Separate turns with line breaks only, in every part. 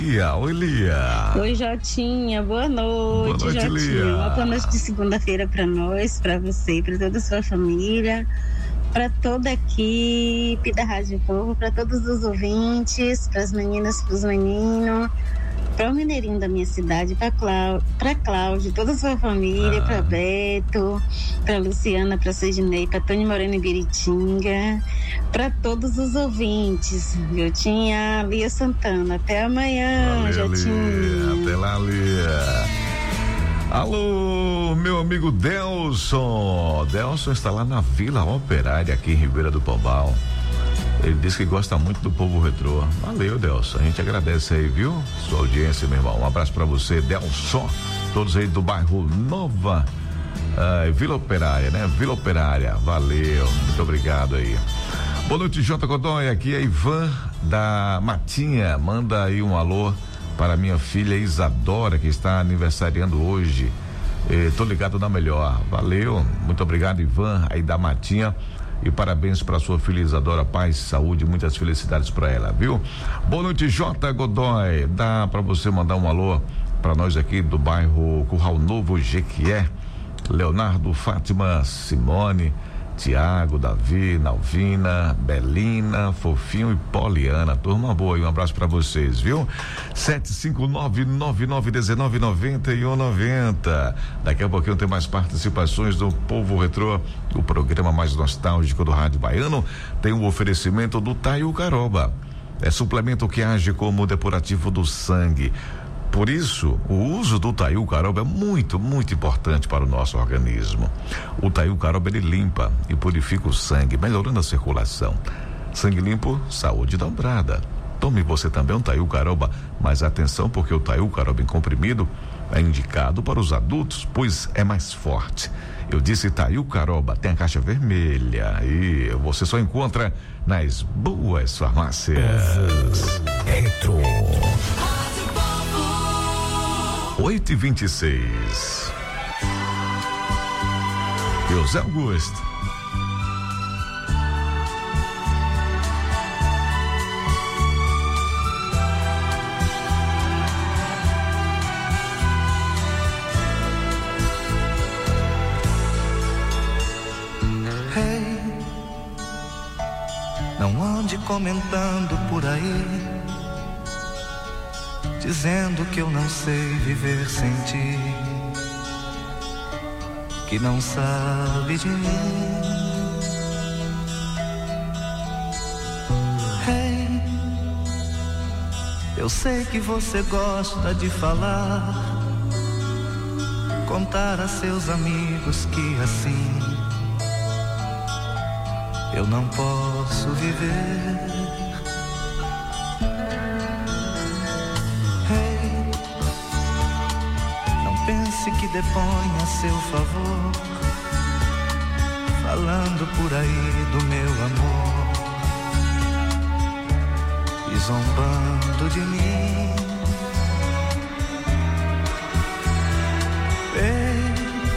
Oi, Lia.
Oi, Jotinha. Boa noite,
boa noite,
Jotinha.
Lia.
Uma boa noite de segunda-feira para nós, para você, para toda a sua família, para toda a equipe da Rádio Povo, para todos os ouvintes, para as meninas, para os meninos, para o mineirinho da minha cidade, para Cláudio, toda a sua família, para Beto, para Luciana, para Sidney, para Tony Moreno e Biritinga, para todos os ouvintes. Jotinha, Lia Santana. Até amanhã,
Valeu,
Jotinha.
Lia. Até lá, Lia. Alô, meu amigo Delson. Delson está lá na Vila Operária, aqui em Ribeira do Pombal. Ele disse que gosta muito do Povo Retrô. Valeu, Delson. A gente agradece aí, viu? Sua audiência, meu irmão. Um abraço pra você, Delson. Todos aí do bairro Nova Vila Operária, né? Vila Operária. Valeu. Muito obrigado aí. Boa noite, J. Godoy. Aqui é Ivan da Matinha. Manda aí um alô para minha filha Isadora, que está aniversariando hoje. Tô ligado na melhor. Valeu. Muito obrigado, Ivan, aí da Matinha. E parabéns para sua filha Isadora, paz, saúde, muitas felicidades para ela, viu? Boa noite, J. Godoy. Dá para você mandar um alô para nós aqui do bairro Curral Novo, Jequié. Leonardo, Fátima, Simone, Tiago, Davi, Nalvina, Belina, Fofinho e Poliana. Turma boa, e um abraço para vocês, viu? 759-9919-9190. Daqui a pouquinho tem mais participações do Povo Retrô, o programa mais nostálgico do Rádio Baiano. Tem um oferecimento do Taiu Caroba. É suplemento que age como depurativo do sangue. Por isso, o uso do Taiu Caroba é muito, muito importante para o nosso organismo. O Taiu Caroba, ele limpa e purifica o sangue, melhorando a circulação. Sangue limpo, saúde dobrada. Tome você também um Taiu Caroba, mas atenção, porque o Taiu Caroba em comprimido é indicado para os adultos, pois é mais forte. Eu disse Taiu Caroba, tem a caixa vermelha e você só encontra nas boas farmácias.
Retro
8h26. José Augusto.
Hey, não ande comentando por aí, dizendo que eu não sei viver sem ti, que não sabe de mim. Hey, eu sei que você gosta de falar, contar a seus amigos que assim eu não posso viver. Pense que depõe a seu favor, falando por aí do meu amor e zombando de mim. Ei,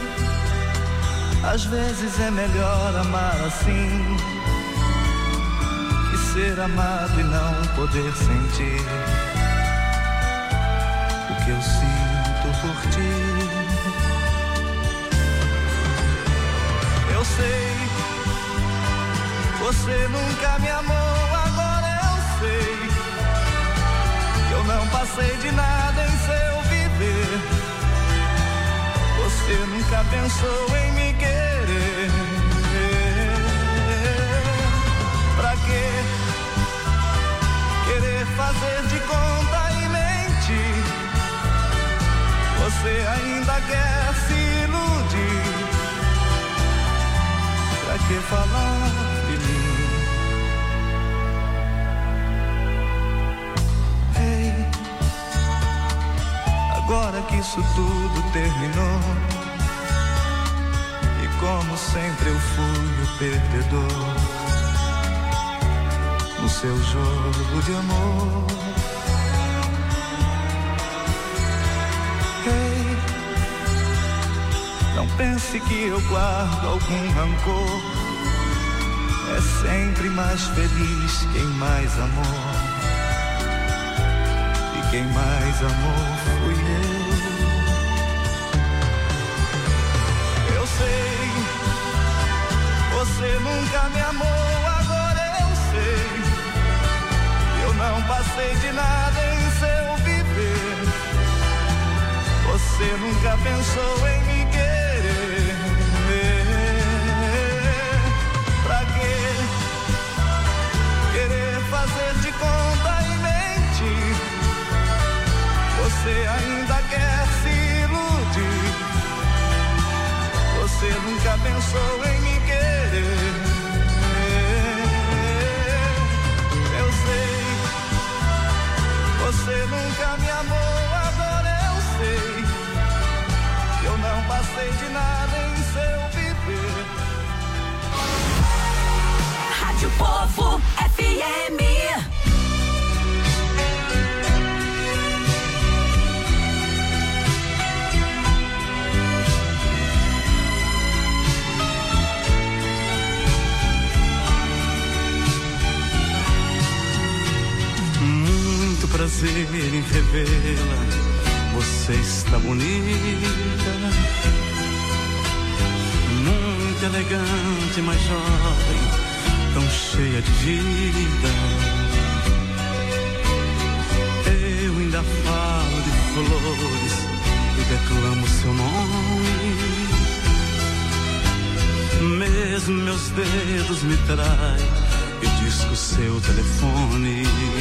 às vezes é melhor amar assim que ser amado e não poder sentir o que eu sinto por ti. Eu sei, você nunca me amou, agora eu sei que eu não passei de nada em seu viver. Você nunca pensou em me querer. Pra quê querer fazer de conta e mentir? Você ainda quer se iludir? Pra que falar de mim? Ei, agora que isso tudo terminou, e como sempre eu fui o perdedor no seu jogo de amor. Não pense que eu guardo algum rancor. É sempre mais feliz quem mais amou e quem mais amou fui eu sei, você nunca me amou, agora eu sei, eu não passei de nada em seu viver, você nunca pensou em me querer, pra quê querer fazer de conta e mentir, você ainda quer se iludir, você nunca pensou em me querer, eu sei, você nunca me amou, agora eu sei, eu não passei de nada em seu viver.
Rádio Povo FM.
Muito prazer em revê-la, você está bonita, muito elegante, mas jovem, tão cheia de vida. Eu ainda falo de flores e declamo seu nome, mesmo meus dedos me traem e disco seu telefone.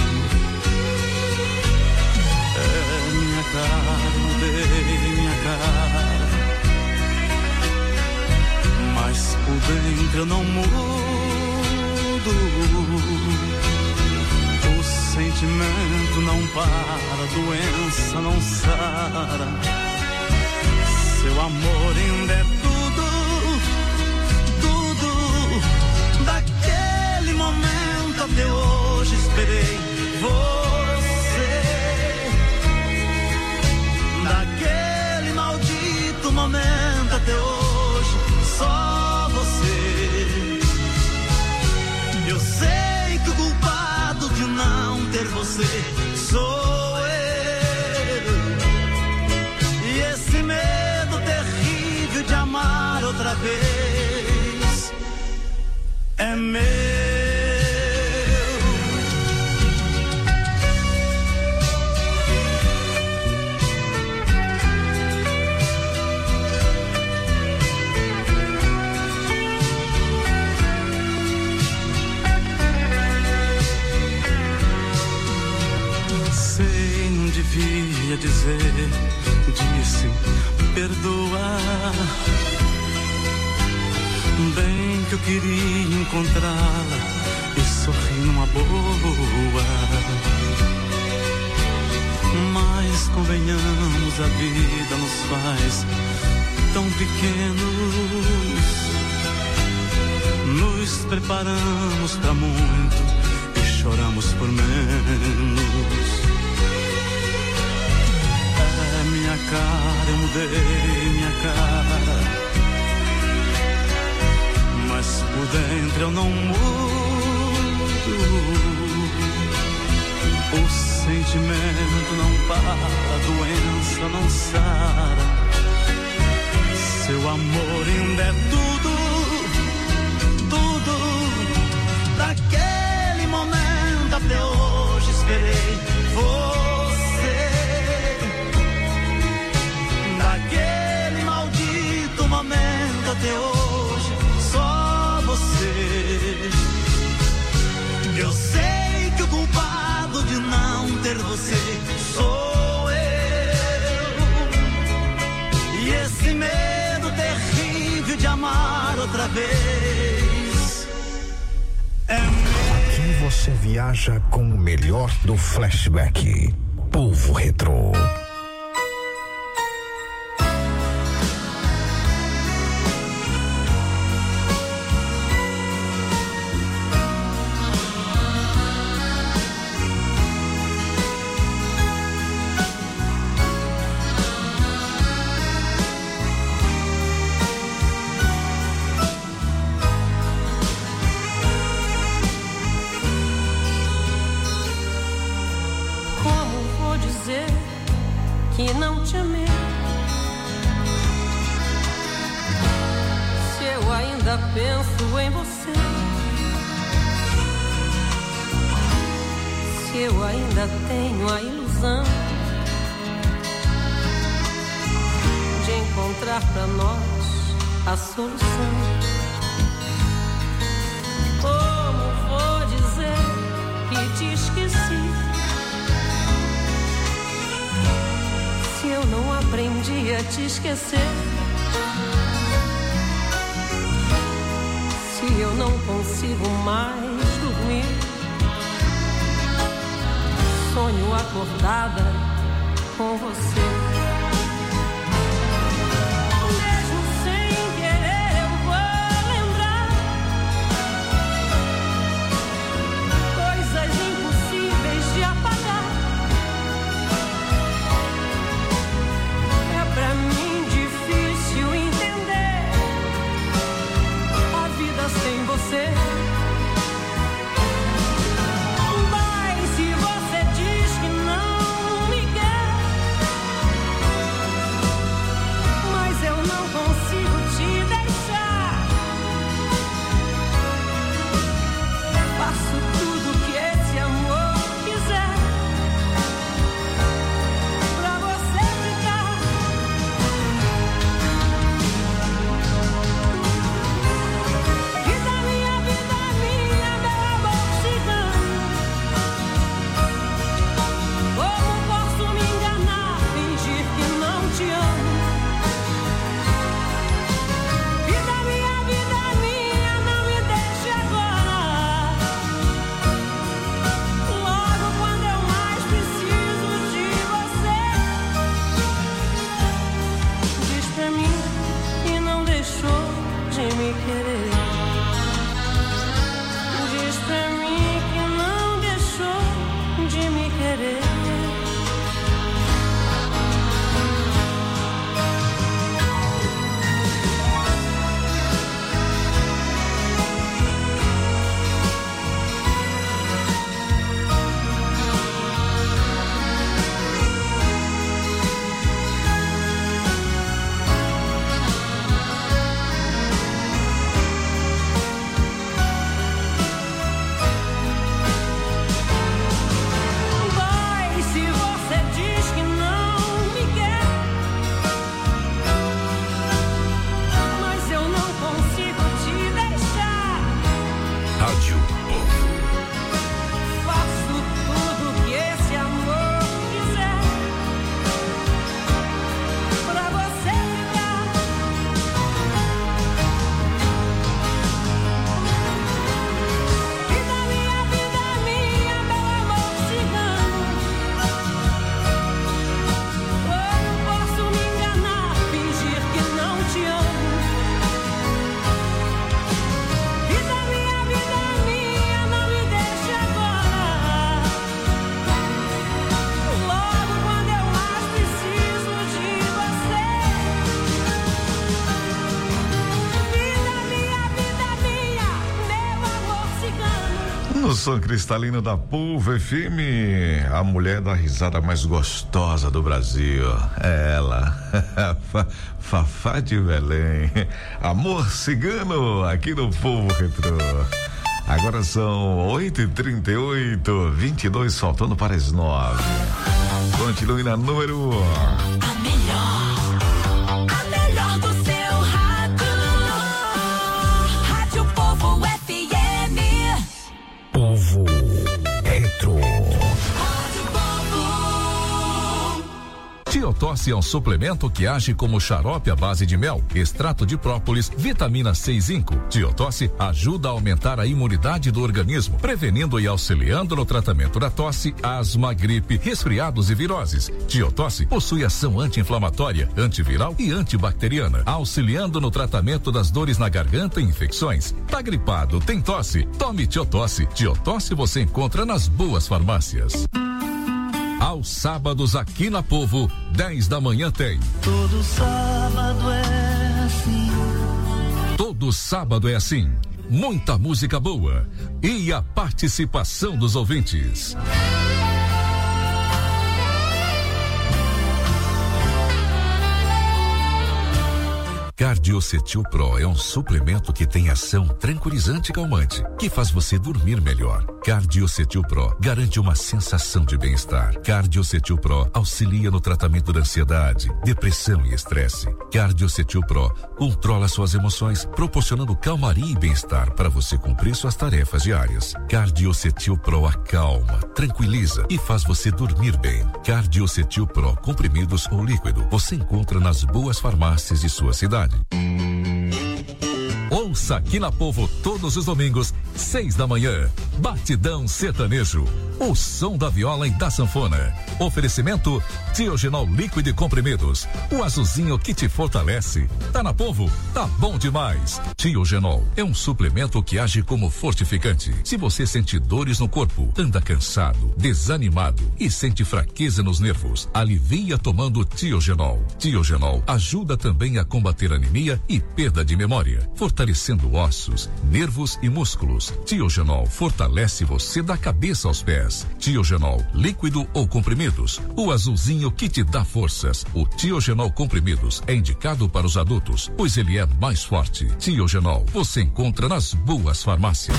É minha cara, mudei minha cara, mas por dentro eu não mudo. O sentimento não para, a doença não sara. Seu amor ainda é tudo, tudo. Daquele momento até hoje esperei você. Daquele maldito momento até hoje, só você. Eu sei que o culpado de não ter você sou eu. E esse medo terrível de amar outra vez é meu. Devia dizer, disse, perdoar. Bem que eu queria encontrá-la e sorrir numa boa. Mas convenhamos, a vida nos faz tão pequenos. Nos preparamos pra muito e choramos por menos. Minha cara, eu mudei minha cara, mas por dentro eu não mudo. O sentimento não para, a doença não sara. Seu amor ainda é tudo, tudo. Daquele momento até hoje esperei você. Daquele maldito momento até hoje, só você. Eu sei que o culpado de não ter você sou eu. E esse medo terrível de amar outra vez é meu.
Aqui você viaja com o melhor do flashback. Povo Retrô.
Como vou dizer que não te amei. Se eu ainda penso em você, se eu ainda tenho a ilusão de encontrar pra nós a solução, como vou dizer que te esqueci se eu não aprendi a te esquecer? Se eu não consigo mais dormir, sonho acordada com você. Mesmo sem querer eu vou lembrar coisas impossíveis de apagar. É pra mim difícil entender a vida sem você.
Som cristalino da Polvo FM, a mulher da risada mais gostosa do Brasil, é ela, Fafá de Belém, Amor Cigano, aqui no Polvo Retrô. Agora são 8h38, 22 faltando para as 9. Continue na número 1.
A melhor do seu rádio, Rádio Povo FM.
Povo Retro.
Tiotosse é um suplemento que age como xarope à base de mel, extrato de própolis, vitamina C e zinco. Tiotosse ajuda a aumentar a imunidade do organismo, prevenindo e auxiliando no tratamento da tosse, asma, gripe, resfriados e viroses. Tiotosse possui ação anti-inflamatória, antiviral e antibacteriana, auxiliando no tratamento das dores na garganta e infecções. Tá gripado, tem tosse? Tome Tiotosse. Tiotosse você encontra nas boas farmácias. Aos sábados aqui na Povo, 10 da manhã tem.
Todo sábado é assim.
Todo sábado é assim. Muita música boa e a participação dos ouvintes. Cardiocetil Pro é um suplemento que tem ação tranquilizante e calmante, que faz você dormir melhor. Cardiocetil Pro garante uma sensação de bem-estar. Cardiocetil Pro auxilia no tratamento da ansiedade, depressão e estresse. Cardiocetil Pro controla suas emoções, proporcionando calmaria e bem-estar para você cumprir suas tarefas diárias. Cardiocetil Pro acalma, tranquiliza e faz você dormir bem. Cardiocetil Pro comprimidos ou líquido você encontra nas boas farmácias de sua cidade. Ouça aqui na Povo todos os domingos, 6 da manhã. Batidão Sertanejo. O som da viola e da sanfona. Oferecimento Tiogenol líquido e comprimidos. O azulzinho que te fortalece. Tá na Povo? Tá bom demais. Tiogenol é um suplemento que age como fortificante. Se você sente dores no corpo, anda cansado, desanimado e sente fraqueza nos nervos, alivia tomando Tiogenol. Tiogenol ajuda também a combater anemia e perda de memória, fortalecendo ossos, nervos e músculos. Tiogenol fortalece você da cabeça aos pés. Tiogenol líquido ou comprimidos. O azulzinho que te dá forças. O Tiogenol comprimidos é indicado para os adultos, pois ele é mais forte. Tiogenol você encontra nas boas farmácias.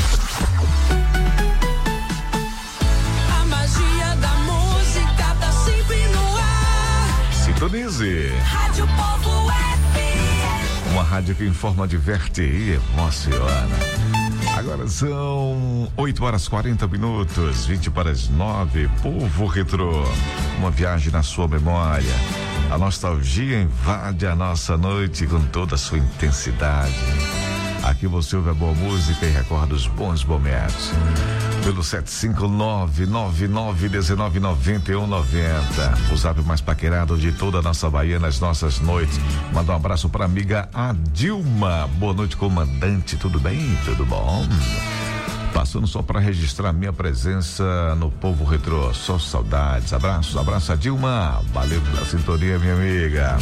A magia da música tá sempre no ar.
Sintonize.
Rádio Povo FM.
Uma rádio que informa, diverte e emociona. Agora são 8h40, 20h09. Povo Retrô, uma viagem na sua memória. A nostalgia invade a nossa noite com toda a sua intensidade. Aqui você ouve a boa música e recorda os bons momentos. Pelo 75999199190. O zap mais paquerado de toda a nossa Bahia nas nossas noites. Manda um abraço pra amiga Adilma. Boa noite, comandante. Tudo bem? Tudo bom? Passando só para registrar minha presença no Povo Retrô. Só saudades. Abraço Adilma. Valeu pela sintonia, minha amiga.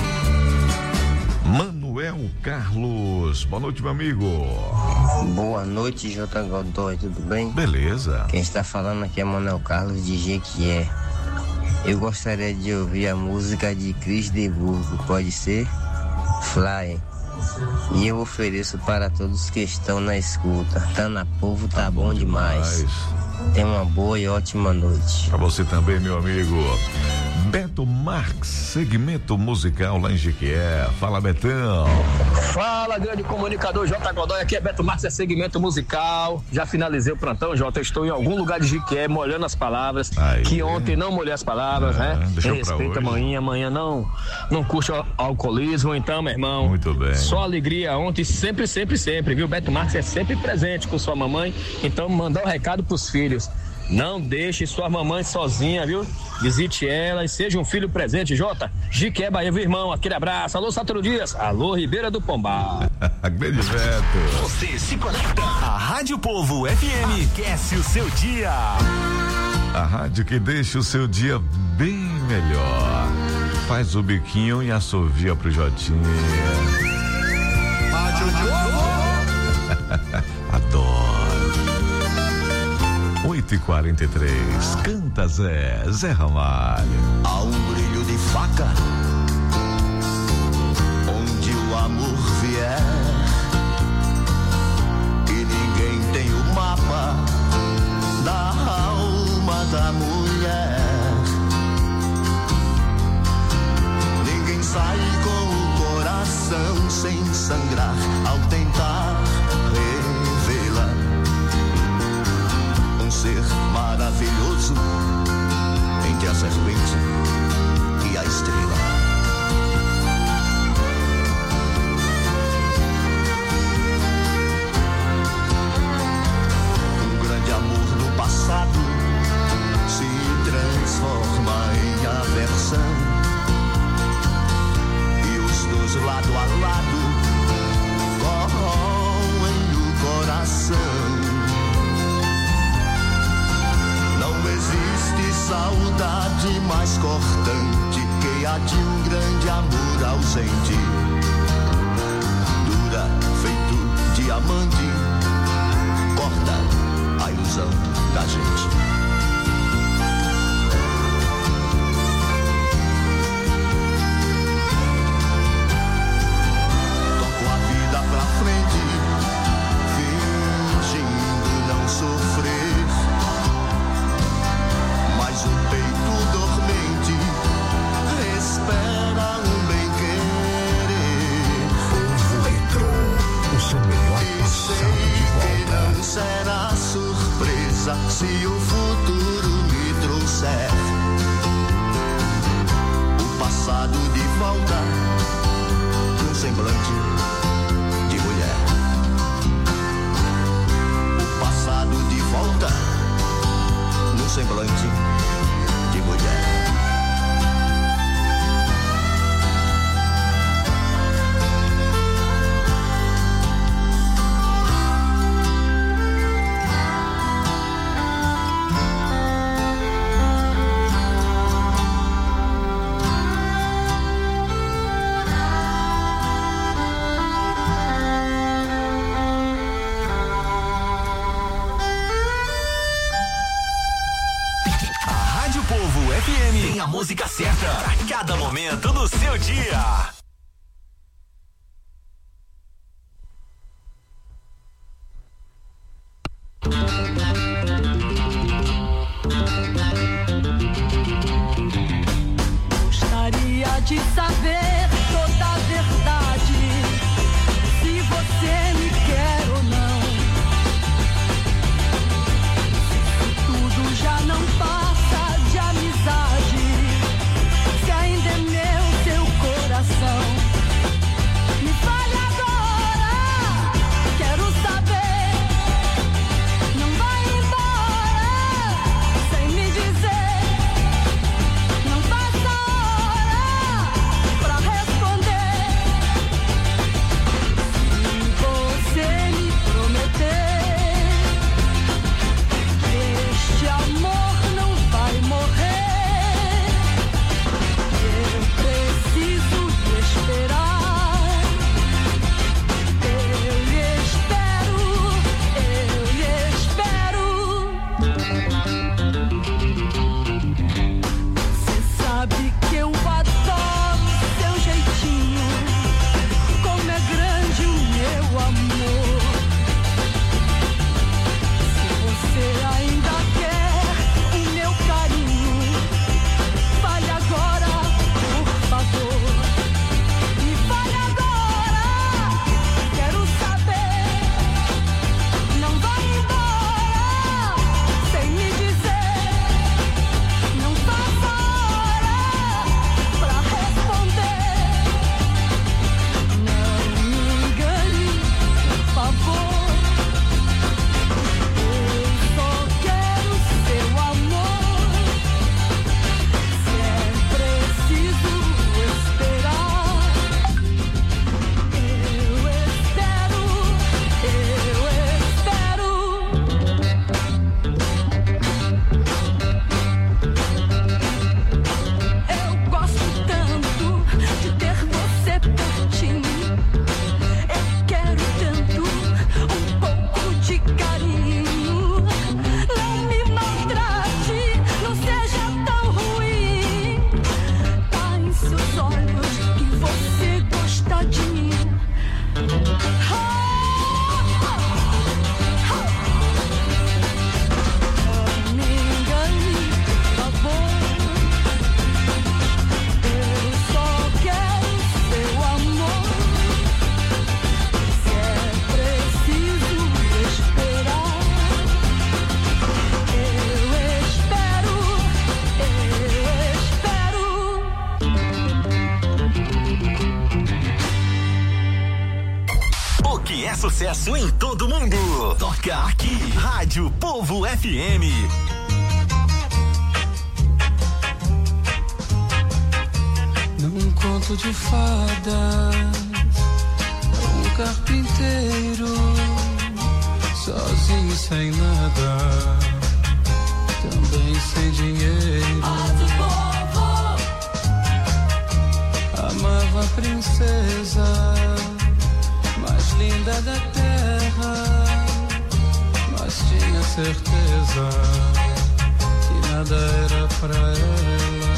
Manuel Carlos, boa noite, meu amigo.
Boa noite, J. Godoy, tudo bem?
Beleza.
Quem está falando aqui é Manuel Carlos de Jequié. Eu gostaria de ouvir a música de Cris de Burgo, pode ser? Fly. E eu ofereço para todos que estão na escuta. Tá na Povo, tá bom demais. Tenha uma boa e ótima noite.
Pra você também, meu amigo. Beto Marques, segmento musical lá em Jequié. Fala, Betão.
Fala, grande comunicador J. Godoy, aqui é Beto Marques, é segmento musical. Já finalizei o plantão, Jota. Estou em algum lugar de Jequié molhando as palavras. Aí. Que ontem não molhei as palavras, né? Respeita amanhã não curte o alcoolismo, então, meu irmão.
Muito bem.
Só alegria ontem, sempre, viu? Beto Marques é sempre presente com sua mamãe, então mandar um recado pros filhos. Não deixe sua mamãe sozinha, viu? Visite ela e seja um filho presente, Jota. Jequié, Bahia, viu, irmão? Aquele abraço. Alô, Saturo Dias. Alô, Ribeira do Pombal.
Grande Beto.
Você se conecta. A Rádio Povo FM aquece o seu dia.
A rádio que deixa o seu dia bem melhor. Faz o biquinho e assovia pro Jotinha.
Rádio Povo.
Adoro. 8h43, canta Zé Ramalho.
Há um brilho de faca onde o amor vier, e ninguém tem o mapa da alma da mulher. Ninguém sai com o coração sem sangrar ao tentar revelar um ser maravilhoso entre a serpente e a estrela. Um grande amor no passado se transforma em aversão, e os dois lado a lado corroem o coração. Não existe saudade mais cortante que a de um grande amor ausente. Dura feito diamante, corta a ilusão da gente.
música certa pra cada momento do seu dia.
Gostaria de saber toda a verdade, se você me quer ou não. Tudo já não passa de amizade, se ainda é meu seu coração. Me fale agora, quero saber. Não vai embora sem me dizer. Não passa hora pra responder. Se você me prometer que este amor não vai morrer, eu preciso de esperar. Eu lhe espero. Você sabe que eu adoro seu jeitinho, como é grande o meu amor. Se você ainda quer o meu carinho, fale agora, por favor. Me fale agora, quero saber. Não vai embora sem me dizer. Não passa hora pra responder. Não me engane, por favor. Eu só quero seu amor. Se é preciso esperar, eu espero. Eu gosto tanto de ter você pertinho. Eu quero tanto um pouco de carinho. Não me maltrate, não seja tão ruim. Tá em seus olhos que você gosta de mim. Não me engane, por favor. Eu só quero seu amor. Se é preciso esperar, eu espero.
O que é sucesso em todo mundo. Toca aqui. Rádio Povo FM.
Num conto de fadas, um carpinteiro, sozinho sem nada, também sem dinheiro. Amava a princesa mais linda da terra, mas tinha certeza que nada era pra ela.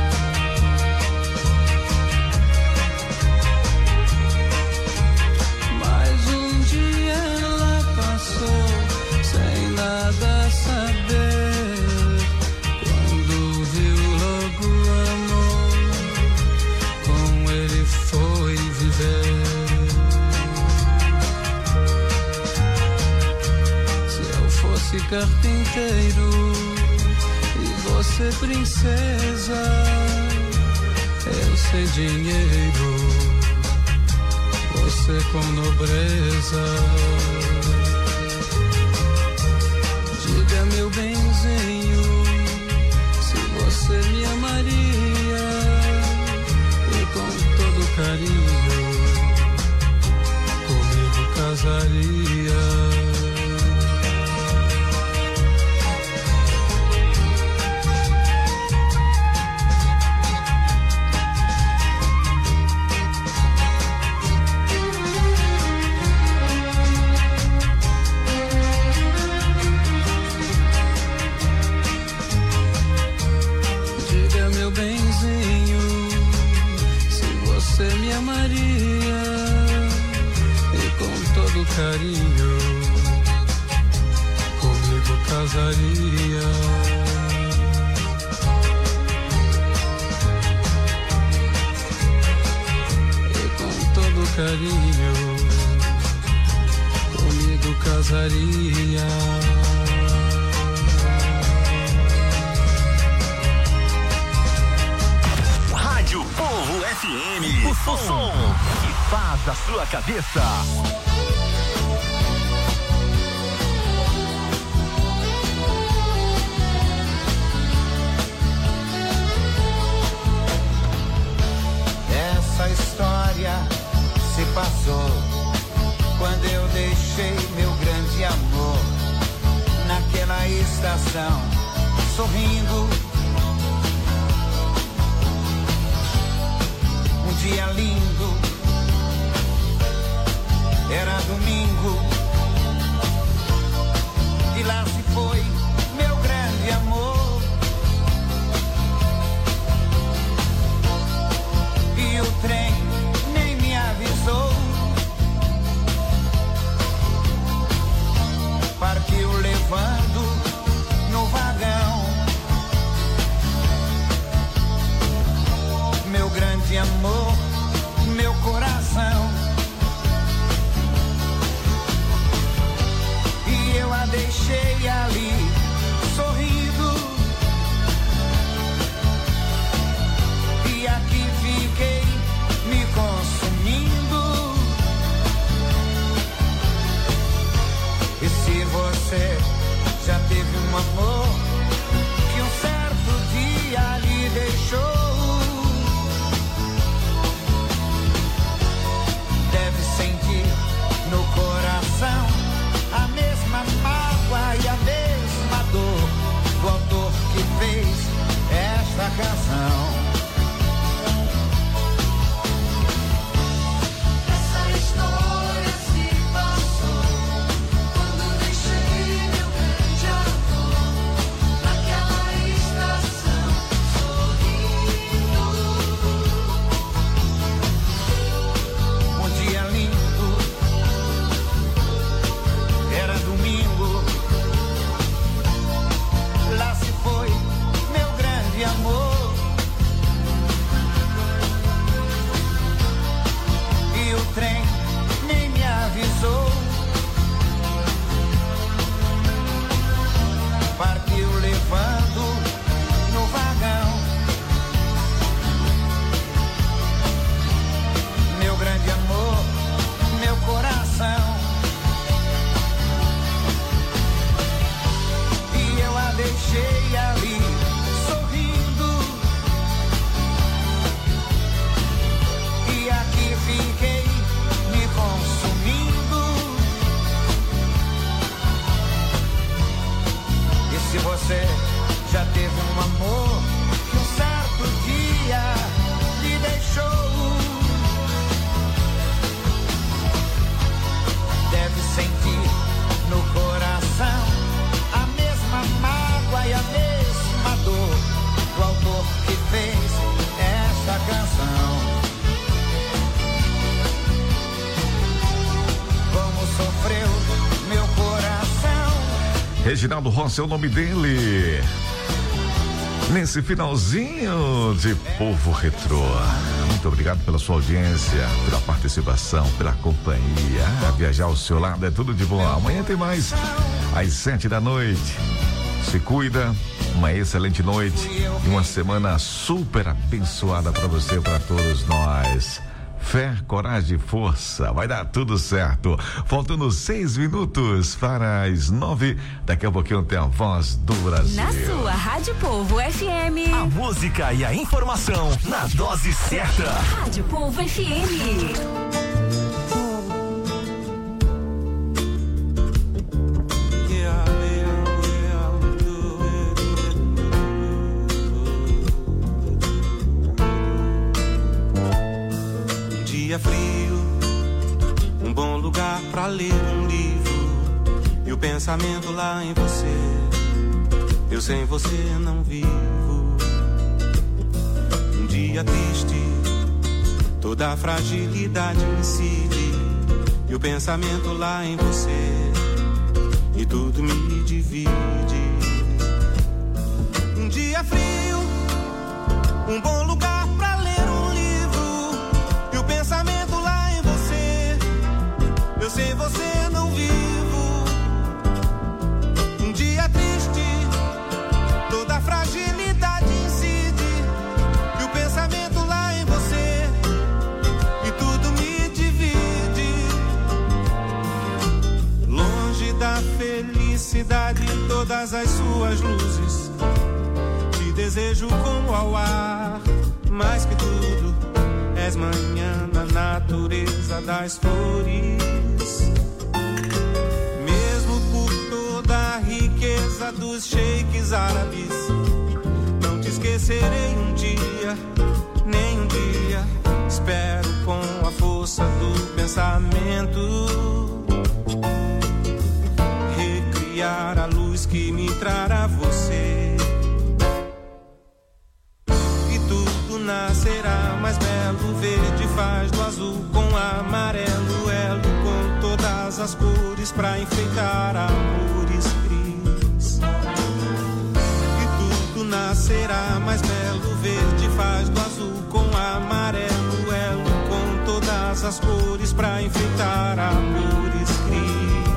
Mas um dia ela passou sem nada saber, quando viu logo o amor, com ele foi viver. Se carpinteiro e você princesa, eu sem dinheiro, você com nobreza. Diga meu benzinho, se você me amaria, e com todo carinho comigo casaria.
amaria e com todo carinho comigo casaria. E com todo carinho comigo casaria.
Rádio Povo FM, o som que faz a sua cabeça.
Essa história se passou quando eu deixei meu grande amor naquela estação, sorrindo. Um dia lindo, era domingo, e lá se foi meu grande amor. E o trem nem me avisou, partiu levando no vagão meu grande amor, meu coração. E eu a deixei ali, sorrindo, e aqui fiquei me consumindo. E se você já teve um amor que um certo dia lhe deixou, no coração a mesma mágoa e a mesma dor do autor que fez esta canção.
Essa história se passou quando deixei meu grande amor naquela estação, sorrindo.
Um dia lindo, era domingo, lá se foi meu grande amor. E o trem nem me avisou, partiu levando no vagão meu grande amor, meu coração. Deixei ali, sorrindo, e aqui fiquei me consumindo. E se você já teve um amor que um certo dia lhe deixou, deve sentir no coração a mesma mágoa e a mesma dor do autor que fez esta canção. Como sofreu meu coração.
Reginaldo Rossi é o nome dele. Nesse finalzinho de Povo Retrô. Muito obrigado pela sua audiência, pela participação, pela companhia. Viajar ao seu lado é tudo de bom. Amanhã tem mais às 7h. Se cuida, uma excelente noite e uma semana super abençoada para você e para todos nós. Fé, coragem e força, vai dar tudo certo. Faltando 6 minutos para as 9. Daqui a pouquinho tem a Voz do Brasil.
Na sua Rádio Povo FM.
A música e a informação na dose certa.
Rádio Povo FM.
Dia frio, um bom lugar pra ler um livro e o pensamento lá em você. Eu sem você não vivo. Um dia triste, toda a fragilidade incide, e o pensamento lá em você, e tudo me divide. Um dia frio, um bom lugar pra ler um livro, e o pensamento lá em você, eu sem você não vivo. Um dia triste, toda a fragilidade incide, e o pensamento lá em você, e tudo me divide. Longe da felicidade, todas as suas luzes, te desejo como ao ar, mais que tudo, és manhã na natureza das flores. Mesmo por toda a riqueza dos sheiks árabes, não te esquecerei um dia, nem um dia. Espero com a força do pensamento recriar a luz que me trará você, e tudo nascerá mais belo. Verde faz do azul com amarelo, elo com todas as cores pra enfeitar amores cris. E tudo nascerá mais belo. Verde faz do azul com amarelo, elo com todas as cores pra enfeitar amores cris.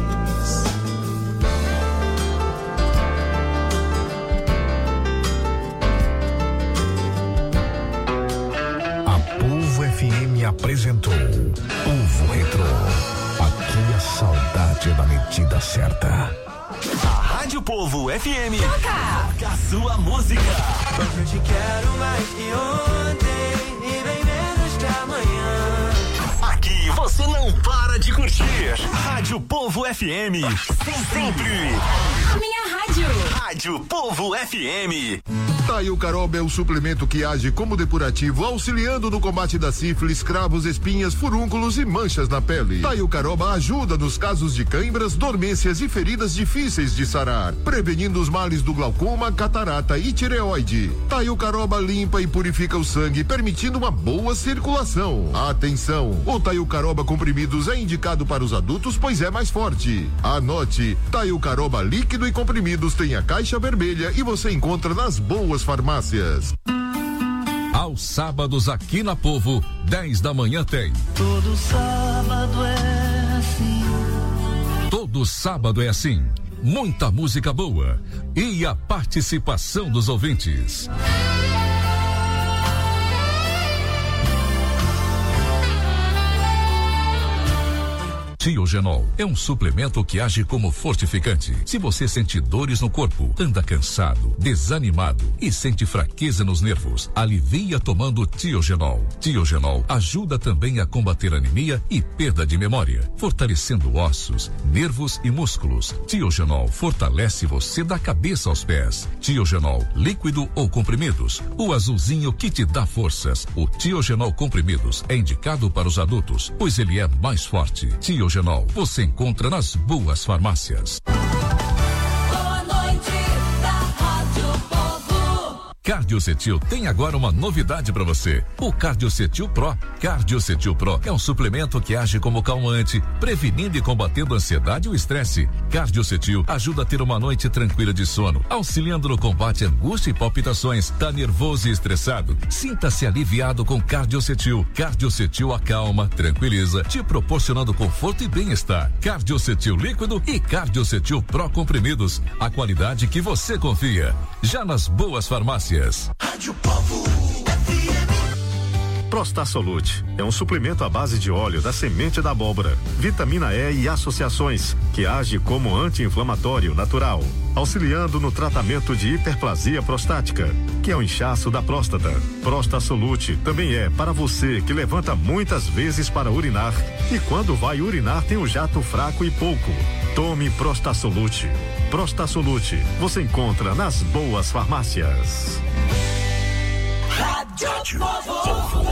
FM apresentou Povo Retrô. Aqui a saudade é da medida certa.
A Rádio Povo FM toca a sua música.
Porque eu te quero mais que ontem e bem menos que amanhã.
Aqui você não para de curtir. Rádio Povo FM. Sempre.
A minha rádio.
Rádio Povo FM.
Taio Caroba é o suplemento que age como depurativo, auxiliando no combate da sífilis, cravos, espinhas, furúnculos e manchas na pele. Taio Caroba ajuda nos casos de cãibras, dormências e feridas difíceis de sarar, prevenindo os males do glaucoma, catarata e tireoide. Taio Caroba limpa e purifica o sangue, permitindo uma boa circulação. Atenção, o Taio Caroba comprimidos é indicado para os adultos, pois é mais forte. Anote, Taio Caroba líquido e comprimidos tem a caixa vermelha e você encontra nas boas farmácias.
Aos sábados aqui na Povo, 10 da manhã tem.
Todo sábado é assim.
Todo sábado é assim. Muita música boa e a participação dos ouvintes. Tiogenol é um suplemento que age como fortificante. Se você sente dores no corpo, anda cansado, desanimado e sente fraqueza nos nervos, alivia tomando Tiogenol. Tiogenol ajuda também a combater anemia e perda de memória, fortalecendo ossos, nervos e músculos. Tiogenol fortalece você da cabeça aos pés. Tiogenol líquido ou comprimidos, o azulzinho que te dá forças. O Tiogenol comprimidos é indicado para os adultos, pois ele é mais forte. Tiogenol você encontra nas boas farmácias.
Boa noite da Rádio Povo.
Cardiocetil tem agora uma novidade para você. O Cardiocetil Pro. Cardiocetil Pro é um suplemento que age como calmante, prevenindo e combatendo a ansiedade e o estresse. Cardiocetil ajuda a ter uma noite tranquila de sono, auxiliando no combate à angústia e palpitações. Tá nervoso e estressado? Sinta-se aliviado com Cardiocetil. Cardiocetil acalma, tranquiliza, te proporcionando conforto e bem-estar. Cardiocetil líquido e Cardiocetil Pro comprimidos. A qualidade que você confia. Já nas boas farmácias.
Rádio Povo FM.
Prostasolute é um suplemento à base de óleo da semente da abóbora, vitamina E e associações, que age como anti-inflamatório natural, auxiliando no tratamento de hiperplasia prostática, que é o inchaço da próstata. Prostasolute também é para você que levanta muitas vezes para urinar e quando vai urinar tem um jato fraco e pouco. Tome Prostasolute. Prostasolute você encontra nas boas farmácias.
Rádio Povo.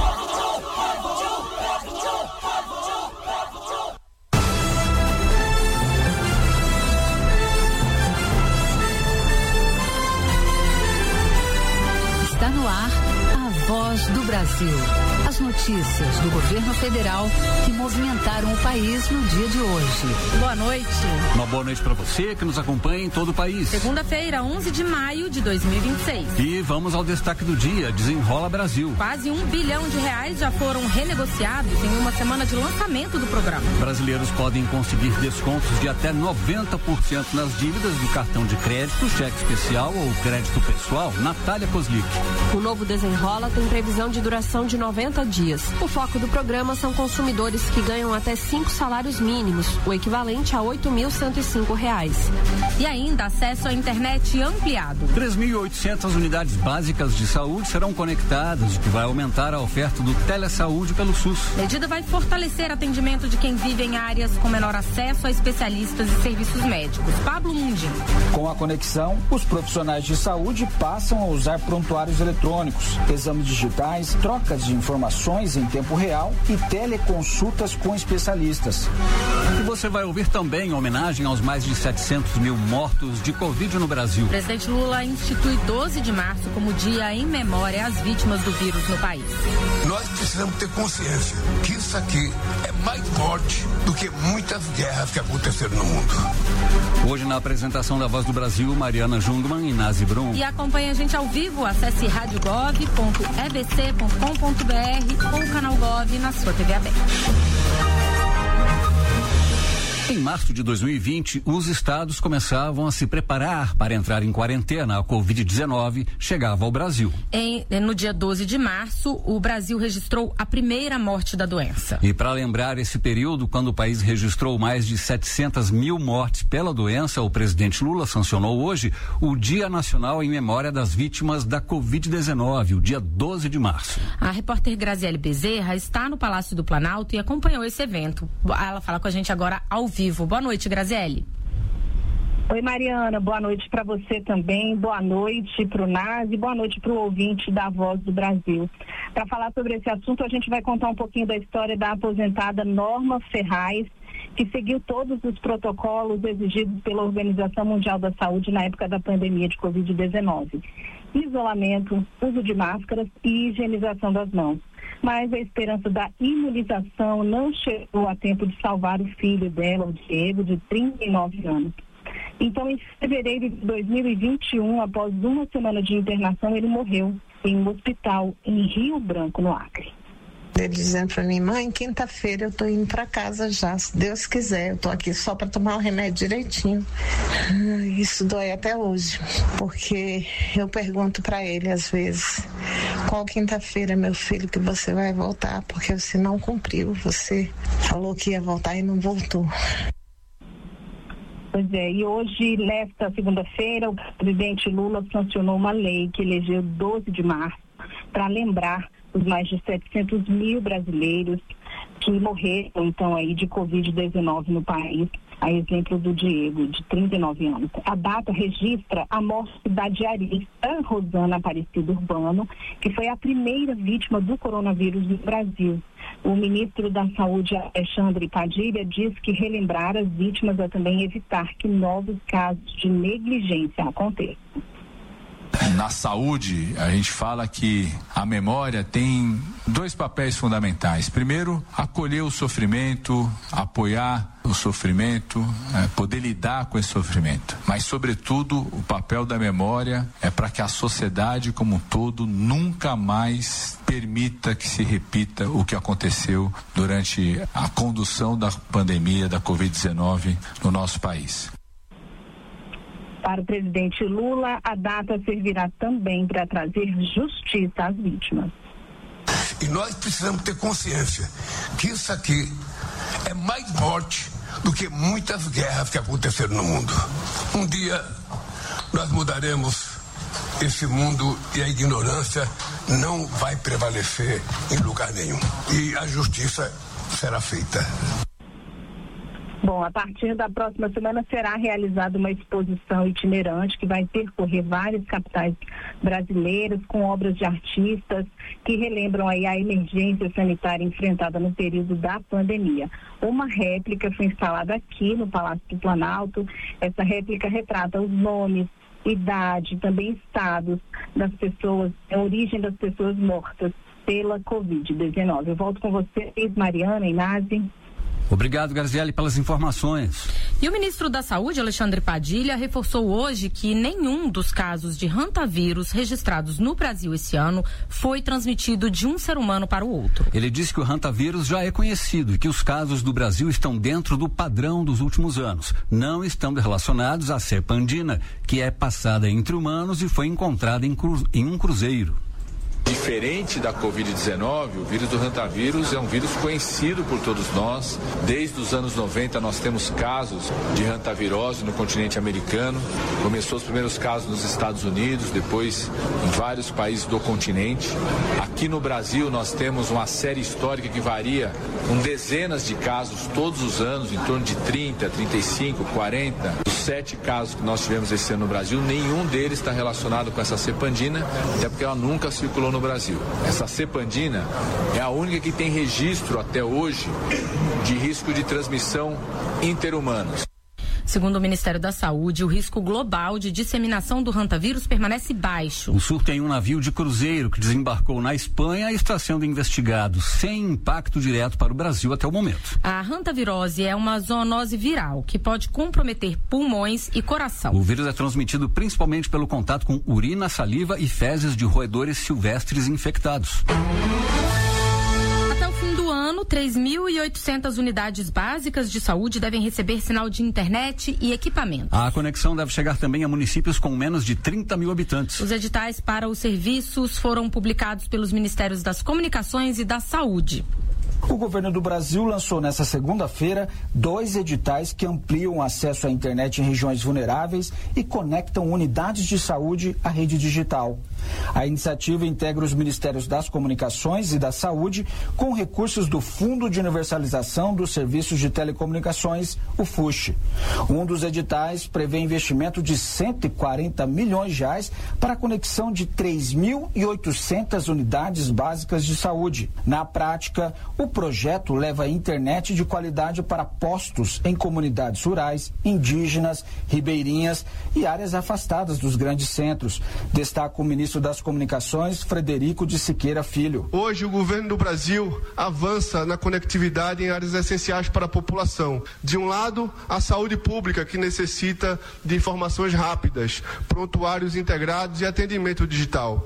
Está no ar a Voz do Brasil. As
notícias do governo federal que movimentaram o país no dia de hoje.
Boa noite.
Uma boa noite para você que nos acompanha em todo o país.
Segunda-feira, 11 de maio de 2026.
E vamos ao destaque do dia, Desenrola Brasil.
Quase R$1 bilhão já foram renegociados em uma semana de lançamento do programa.
Brasileiros podem conseguir descontos de até 90% nas dívidas do cartão de crédito, cheque especial ou crédito pessoal. Natália Kozlik.
O novo Desenrola tem previsão de duração de 90 dias. O foco do programa são consumidores que ganham até 5 salários mínimos, o equivalente a R$ 8.105.
E ainda acesso à internet ampliado.
3.800 unidades básicas de saúde serão conectadas, o que vai aumentar a oferta do telesaúde pelo SUS.
A medida vai fortalecer o atendimento de quem vive em áreas com menor acesso a especialistas e serviços médicos. Pablo Mundi.
Com a conexão, os profissionais de saúde passam a usar prontuários eletrônicos, exames digitais, trocas de informações em tempo real e teleconsultas com especialistas.
E você vai ouvir também em homenagem aos mais de 700 mil mortos de Covid no Brasil.
O presidente Lula institui 12 de março como dia em memória às vítimas do vírus no país.
Nós precisamos ter consciência que isso aqui é mais morte do que muitas guerras que aconteceram no mundo.
Hoje, na apresentação da Voz do Brasil, Mariana Jungmann e Nazi Brum.
E acompanhe a gente ao vivo, acesse radiogov.ebc.com.br ou o canal Gov na sua TV aberta.
Em março de 2020, os estados começavam a se preparar para entrar em quarentena. A Covid-19 chegava ao Brasil.
No dia 12 de março, o Brasil registrou a primeira morte da doença.
E para lembrar esse período, quando o país registrou mais de 700 mil mortes pela doença, o presidente Lula sancionou hoje o Dia Nacional em Memória das Vítimas da Covid-19, o dia 12 de março.
A repórter Graziele Bezerra está no Palácio do Planalto e acompanhou esse evento. Ela fala com a gente agora ao vivo. Boa noite, Graziele.
Oi, Mariana, boa noite para você também, boa noite para o Nazi, boa noite para o ouvinte da Voz do Brasil. Para falar sobre esse assunto, a gente vai contar um pouquinho da história da aposentada Norma Ferraz, que seguiu todos os protocolos exigidos pela Organização Mundial da Saúde na época da pandemia de Covid-19. Isolamento, uso de máscaras e higienização das mãos. Mas a esperança da imunização não chegou a tempo de salvar o filho dela, o Diego, de 39 anos. Então, em fevereiro de 2021, após uma semana de internação, ele morreu em um hospital em Rio Branco, no Acre.
Ele dizendo para mim: mãe, quinta-feira eu tô indo para casa já, se Deus quiser, eu tô aqui só para tomar o remédio direitinho. Isso dói até hoje, porque eu pergunto para ele às vezes: qual quinta-feira, meu filho, que você vai voltar? Porque você não cumpriu, você falou que ia voltar e não voltou.
Pois é, e hoje, nesta segunda-feira, o presidente Lula sancionou uma lei que elegeu 12 de março para lembrar os mais de 700 mil brasileiros que morreram, então, aí de Covid-19 no país, a exemplo do Diego, de 39 anos. A data registra a morte da diarista Rosana Aparecida Urbano, que foi a primeira vítima do coronavírus no Brasil. O ministro da Saúde, Alexandre Padilha, diz que relembrar as vítimas é também evitar que novos casos de negligência aconteçam.
Na saúde, a gente fala que a memória tem 2 papéis fundamentais. Primeiro, acolher o sofrimento, apoiar o sofrimento, poder lidar com esse sofrimento. Mas, sobretudo, o papel da memória é para que a sociedade como um todo nunca mais permita que se repita o que aconteceu durante a condução da pandemia da Covid-19 no nosso país.
Para o presidente Lula, a data servirá também para trazer justiça às vítimas.
E nós precisamos ter consciência que isso aqui é mais morte do que muitas guerras que aconteceram no mundo. Um dia nós mudaremos esse mundo e a ignorância não vai prevalecer em lugar nenhum. E a justiça será feita.
Bom, a partir da próxima semana será realizada uma exposição itinerante que vai percorrer várias capitais brasileiras com obras de artistas que relembram aí a emergência sanitária enfrentada no período da pandemia. Uma réplica foi instalada aqui no Palácio do Planalto. Essa réplica retrata os nomes, idade, também estados das pessoas, a origem das pessoas mortas pela Covid-19. Eu volto com vocês, Mariana, Inácio.
Obrigado, Graziele, pelas informações.
E o ministro da Saúde, Alexandre Padilha, reforçou hoje que nenhum dos casos de hantavírus registrados no Brasil esse ano foi transmitido de um ser humano para o outro.
Ele disse que o hantavírus já é conhecido e que os casos do Brasil estão dentro do padrão dos últimos anos. Não estão relacionados à serpandina, que é passada entre humanos e foi encontrada em um cruzeiro.
Diferente da Covid-19, o vírus do hantavírus é um vírus conhecido por todos nós. Desde os anos 90 nós temos casos de hantavirose no continente americano. Começou os primeiros casos nos Estados Unidos, depois em vários países do continente. Aqui no Brasil nós temos uma série histórica que varia com dezenas de casos todos os anos, em torno de 30, 35, 40. Os 7 casos que nós tivemos esse ano no Brasil, nenhum deles está relacionado com essa serpandina, até porque ela nunca circulou no Brasil. Essa serpandina é a única que tem registro até hoje de risco de transmissão interhumanos.
Segundo o Ministério da Saúde, o risco global de disseminação do hantavírus permanece baixo.
O surto em um navio de cruzeiro que desembarcou na Espanha está sendo investigado, sem impacto direto para o Brasil até o momento.
A hantavirose é uma zoonose viral que pode comprometer pulmões e coração.
O vírus é transmitido principalmente pelo contato com urina, saliva e fezes de roedores silvestres infectados.
Até o fim do ano, 3.800 unidades básicas de saúde devem receber sinal de internet e equipamento.
A conexão deve chegar também a municípios com menos de 30 mil habitantes.
Os editais para os serviços foram publicados pelos Ministérios das Comunicações e da Saúde.
O governo do Brasil lançou nesta segunda-feira 2 editais que ampliam o acesso à internet em regiões vulneráveis e conectam unidades de saúde à rede digital. A iniciativa integra os Ministérios das Comunicações e da Saúde com recursos do Fundo de Universalização dos Serviços de Telecomunicações, o FUSH. Um dos editais prevê investimento de 140 milhões de reais para a conexão de 3.800 unidades básicas de saúde. Na prática, o projeto leva a internet de qualidade para postos em comunidades rurais, indígenas, ribeirinhas e áreas afastadas dos grandes centros. Destaca o ministro das Comunicações, Frederico de Siqueira Filho.
Hoje o governo do Brasil avança na conectividade em áreas essenciais para a população. De um lado, a saúde pública, que necessita de informações rápidas, prontuários integrados e atendimento digital.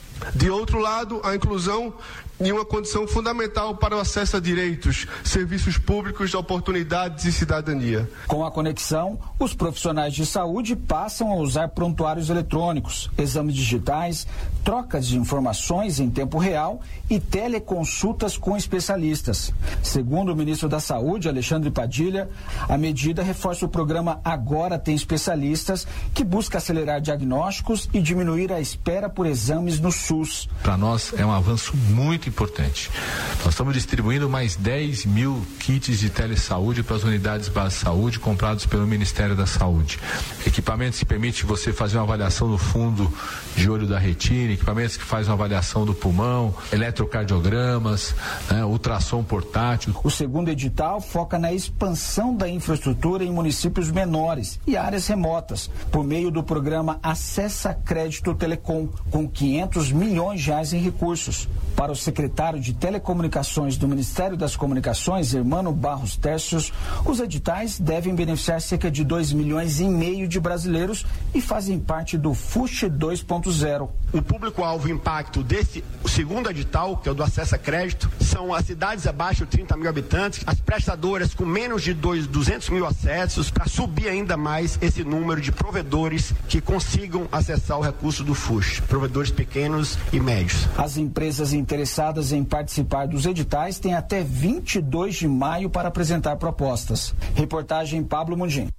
De outro lado, a inclusão em uma condição fundamental para o acesso a direitos, serviços públicos, oportunidades e cidadania.
Com a conexão, os profissionais de saúde passam a usar prontuários eletrônicos, exames digitais, trocas de informações em tempo real e teleconsultas com especialistas. Segundo o ministro da Saúde, Alexandre Padilha, a medida reforça o programa Agora Tem Especialistas, que busca acelerar diagnósticos e diminuir a espera por exames no SUS.
Para nós é um avanço muito importante. Nós estamos distribuindo mais 10 mil kits de telesaúde para as unidades básicas de saúde comprados pelo Ministério da Saúde. Equipamentos que permitem você fazer uma avaliação do fundo de olho da retina, equipamentos que fazem uma avaliação do pulmão, eletrocardiogramas, ultrassom portátil.
O segundo edital foca na expansão da infraestrutura em municípios menores e áreas remotas, por meio do programa Acessa Crédito Telecom, com 500 milhões de reais em recursos. Para o secretário de Telecomunicações do Ministério das Comunicações, Hermano Barros Tercios, os editais devem beneficiar cerca de 2,5 milhões de brasileiros e fazem parte do FUSH 2.0.
O público-alvo impacto desse segundo edital, que é o do Acesso a Crédito, são as cidades abaixo de 30 mil habitantes, as prestadoras com menos de 200 mil acessos, para subir ainda mais esse número de provedores que consigam acessar o recurso do FUSH, provedores pequenos e médios.
As empresas interessadas em participar dos editais têm até 22 de maio para apresentar propostas. Reportagem Pablo Mundim.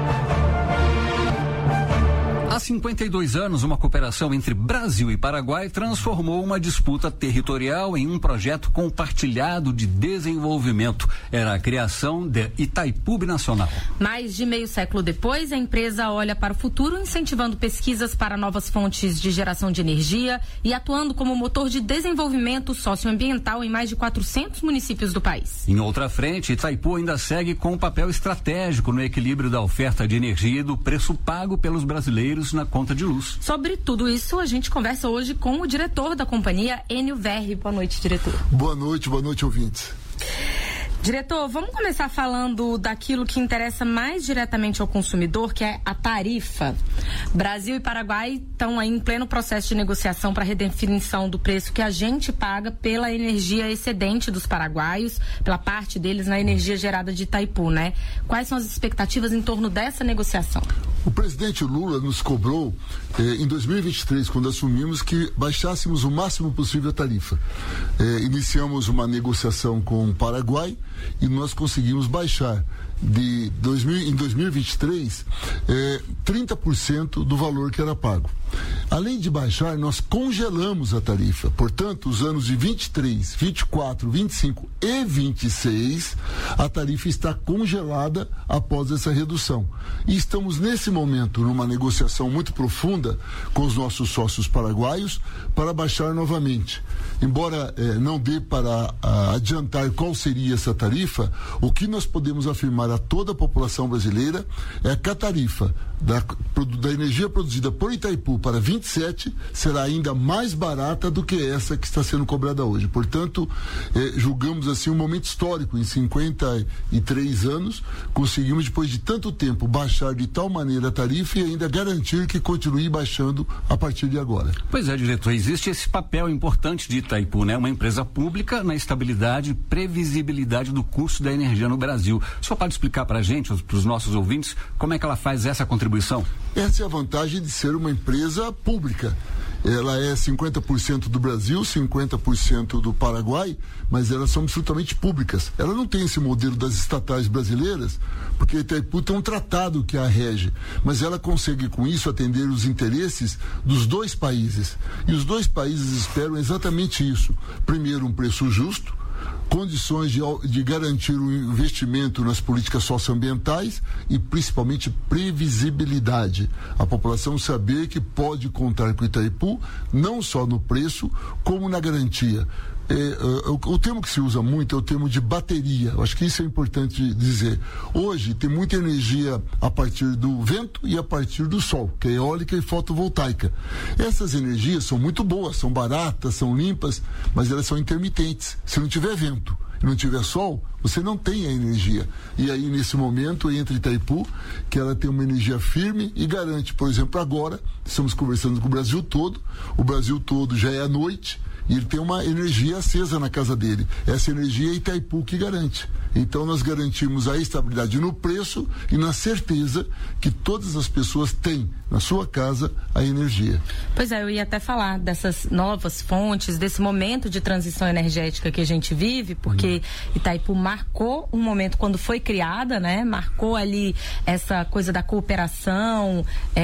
Há 52 anos, uma cooperação entre Brasil e Paraguai transformou uma disputa territorial em um projeto compartilhado de desenvolvimento. Era a criação de Itaipu Binacional.
Mais de meio século depois, a empresa olha para o futuro, incentivando pesquisas para novas fontes de geração de energia e atuando como motor de desenvolvimento socioambiental em mais de 400 municípios do país.
Em outra frente, Itaipu ainda segue com um papel estratégico no equilíbrio da oferta de energia e do preço pago pelos brasileiros juros na conta de luz.
Sobre tudo isso, a gente conversa hoje com o diretor da companhia, Enio Verri. Boa noite, diretor.
Boa noite, ouvintes.
Diretor, vamos começar falando daquilo que interessa mais diretamente ao consumidor, que é a tarifa. Brasil e Paraguai estão aí em pleno processo de negociação para redefinição do preço que a gente paga pela energia excedente dos paraguaios, pela parte deles na energia gerada de Itaipu, né? Quais são as expectativas em torno dessa negociação?
O presidente Lula nos cobrou em 2023, quando assumimos, que baixássemos o máximo possível a tarifa. Iniciamos uma negociação com o Paraguai e nós conseguimos baixar em 2023 30% do valor que era pago. Além de baixar, nós congelamos a tarifa. Portanto, os anos de 23, 24, 25 e 26, a tarifa está congelada após essa redução. E estamos nesse momento numa negociação muito profunda com os nossos sócios paraguaios para baixar novamente. Embora não dê para adiantar qual seria essa tarifa, o que nós podemos afirmar a toda a população brasileira é que a tarifa da energia produzida por Itaipu para 27 será ainda mais barata do que essa que está sendo cobrada hoje. Portanto, julgamos assim um momento histórico. Em 53 anos, conseguimos, depois de tanto tempo, baixar de tal maneira a tarifa e ainda garantir que continue baixando a partir de agora.
Pois é, diretor, existe esse papel importante de Itaipu, né? Uma empresa pública na estabilidade e previsibilidade do custo da energia no Brasil. O senhor pode explicar para a gente, para os nossos ouvintes, como é que ela faz essa contribuição?
Essa é a vantagem de ser uma empresa pública. Ela é 50% do Brasil, 50% do Paraguai, mas elas são absolutamente públicas. Ela não tem esse modelo das estatais brasileiras, porque a Itaipu tem um tratado que a rege, mas ela consegue com isso atender os interesses dos dois países. E os dois países esperam exatamente isso. Primeiro, um preço justo, condições de garantir o investimento nas políticas socioambientais e principalmente previsibilidade. A população saber que pode contar com o Itaipu não só no preço, como na garantia. O termo que se usa muito é o termo de bateria. Eu acho que isso é importante dizer. Hoje tem muita energia a partir do vento e a partir do sol, que é eólica e fotovoltaica. Essas energias são muito boas, são baratas, são limpas, mas elas são intermitentes. Se não tiver vento e não tiver sol, você não tem a energia. E aí, nesse momento, entra Itaipu, que ela tem uma energia firme e garante, por exemplo, agora, estamos conversando com o Brasil todo já é à noite, e ele tem uma energia acesa na casa dele. Essa energia é Itaipu que garante. Então nós garantimos a estabilidade no preço e na certeza que todas as pessoas têm na sua casa a energia.
Pois é, eu ia até falar dessas novas fontes, desse momento de transição energética que a gente vive, porque Itaipu marcou um momento quando foi criada, né? Marcou ali essa coisa da cooperação,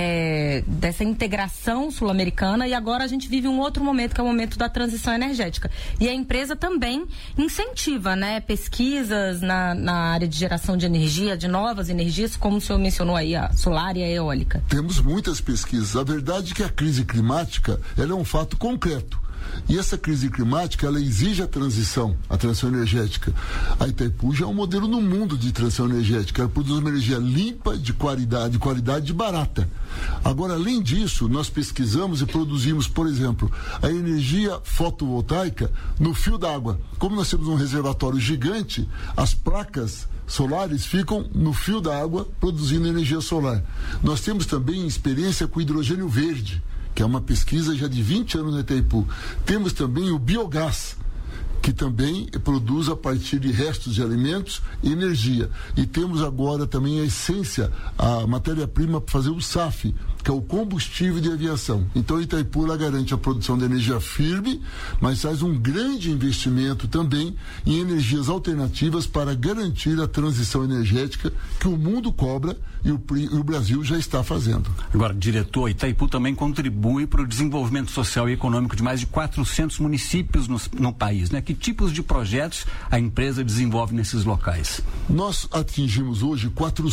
dessa integração sul-americana, e agora a gente vive um outro momento, que é o momento da transição energética. E a empresa também incentiva, né? Pesquisas na área de geração de energia, de novas energias, como o senhor mencionou aí, a solar e a eólica.
Temos muitas pesquisas. A verdade é que a crise climática, ela é um fato concreto. E essa crise climática, ela exige a transição energética. A Itaipu já é um modelo no mundo de transição energética. Ela produz uma energia limpa, de qualidade e barata. Agora, além disso, nós pesquisamos e produzimos, por exemplo, a energia fotovoltaica no fio d'água. Como nós temos um reservatório gigante, as placas solares ficam no fio d'água produzindo energia solar. Nós temos também experiência com hidrogênio verde, que é uma pesquisa já de 20 anos na Itaipu. Temos também o biogás, que também produz a partir de restos de alimentos energia. E temos agora também a essência, a matéria-prima para fazer o SAF, que é o combustível de aviação. Então, Itaipu ela garante a produção de energia firme, mas faz um grande investimento também em energias alternativas para garantir a transição energética que o mundo cobra e o Brasil já está fazendo.
Agora, diretor, Itaipu também contribui para o desenvolvimento social e econômico de mais de 400 municípios no país, né? Que tipos de projetos a empresa desenvolve nesses locais?
Nós atingimos hoje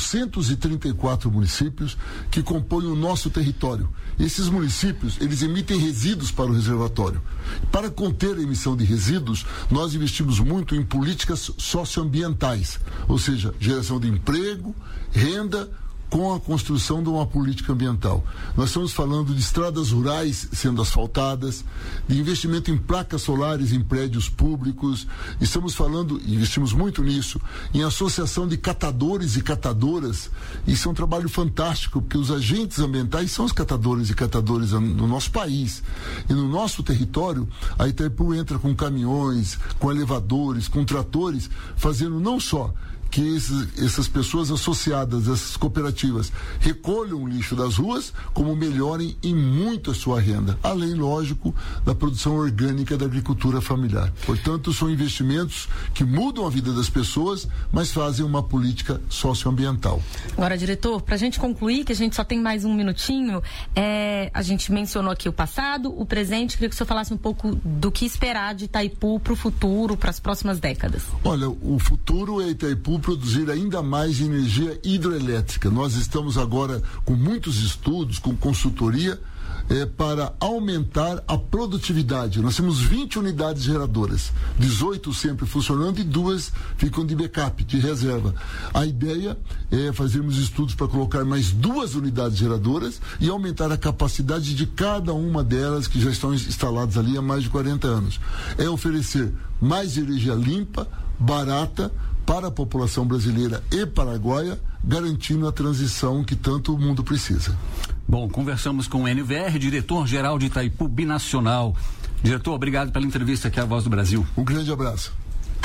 434 municípios que compõem o nosso território. Esses municípios, eles emitem resíduos para o reservatório. Para conter a emissão de resíduos, nós investimos muito em políticas socioambientais, ou seja, geração de emprego, renda, com a construção de uma política ambiental. Nós estamos falando de estradas rurais sendo asfaltadas, de investimento em placas solares em prédios públicos, estamos falando, investimos muito nisso, em associação de catadores e catadoras. Isso é um trabalho fantástico, porque os agentes ambientais são os catadores e catadoras no nosso país. E no nosso território, a Itaipu entra com caminhões, com elevadores, com tratores, fazendo não só que essas pessoas associadas, essas cooperativas, recolham o lixo das ruas, como melhorem em muito a sua renda, além, lógico, da produção orgânica da agricultura familiar. Portanto, são investimentos que mudam a vida das pessoas, mas fazem uma política socioambiental.
Agora, diretor, para a gente concluir, que a gente só tem mais um minutinho, a gente mencionou aqui o passado, o presente, queria que o senhor falasse um pouco do que esperar de Itaipu para o futuro, para as próximas décadas.
Olha, o futuro é Itaipu produzir ainda mais energia hidroelétrica. Nós estamos agora com muitos estudos, com consultoria, para aumentar a produtividade. Nós temos 20 unidades geradoras, 18 sempre funcionando e 2 ficam de backup, de reserva. A ideia é fazermos estudos para colocar mais 2 unidades geradoras e aumentar a capacidade de cada uma delas que já estão instaladas ali há mais de 40 anos. É oferecer mais energia limpa, barata, para a população brasileira e paraguaia, garantindo a transição que tanto o mundo precisa.
Bom, conversamos com o NVR, diretor-geral de Itaipu Binacional. Diretor, obrigado pela entrevista aqui à Voz do Brasil.
Um grande abraço.